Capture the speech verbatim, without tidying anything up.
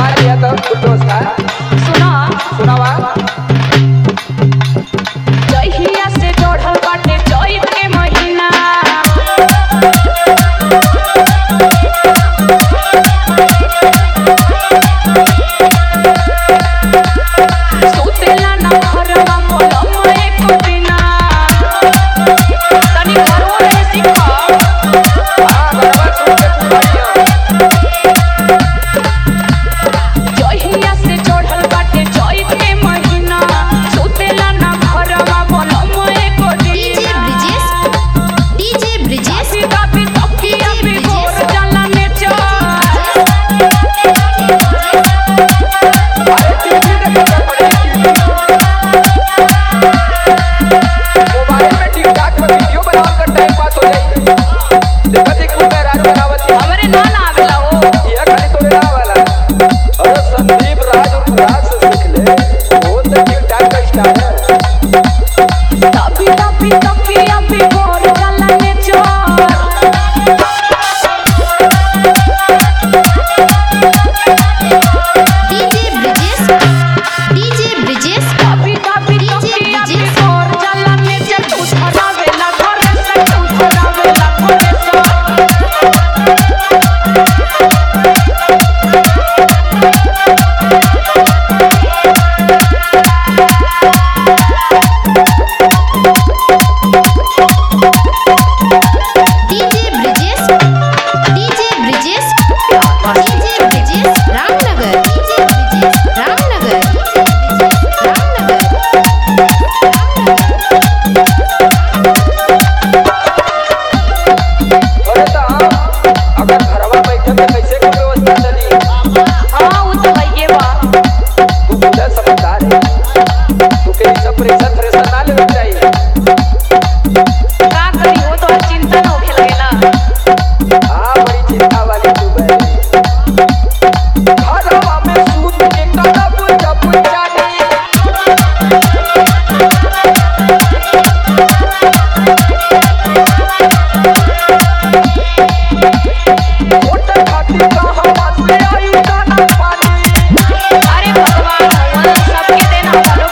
मार दिया तो कुल दोस्त था। सुना सुनावा जहिया से जोड़ल बाटे चैत के महीना सुतेला ना घरवा मोलम एको दिना तनी घरो रहे सिखा हां बराबर सुन के पुकारिया जहिया से जोड़ल बाटे चैत के महीना सुतेला ना घरवा मोलम एको दिना डीजे ब्रिजेश डीजे ब्रिजेश काफी काफी तकिया पे गोर जाला में चल अरे टीवी देखा पड़ेगी मोबाइल में टिकटॉक में वीडियो बनाकर टाइम पास हो जाएगी। देखा देख कुल मेहरारू बनावत है। हमरे ना ना आवेला हो ये खाली तोरे ना वाला अरे संदीप राज और राज से सीख ले वो तो टिकटॉक का स्टार है। काफी काफी तकिया पे गोर जाला में चल डीजे ब्रिजेश डीजे ब्रिजेश काफी काफी तकिया पे गोर जाला में चल तू धरावेला घरे से तू धरावेला घरे से DJ Brijesh DJ Brijesh DJ Brijesh Ramnagar DJ Brijesh Ramnagar DJ Brijesh Ramnagar अरे तो हाँ, अगर घरवा बैठे में कैसे की व्यवस्था चली। हां वो तो भइए बा तू बुढ़ा समझदार है तू के सब प्रेशर प्रेशर ना लेना चाहिए। का करी हो तो चिंता ना होखे लगेला हाँ बड़ी चिंता वाली तू है। घरवा में सूत के कदम जब जानी होटल खाती कहाँ से आई दाना पानी। अरे भगवान भगवान सबके देना भलो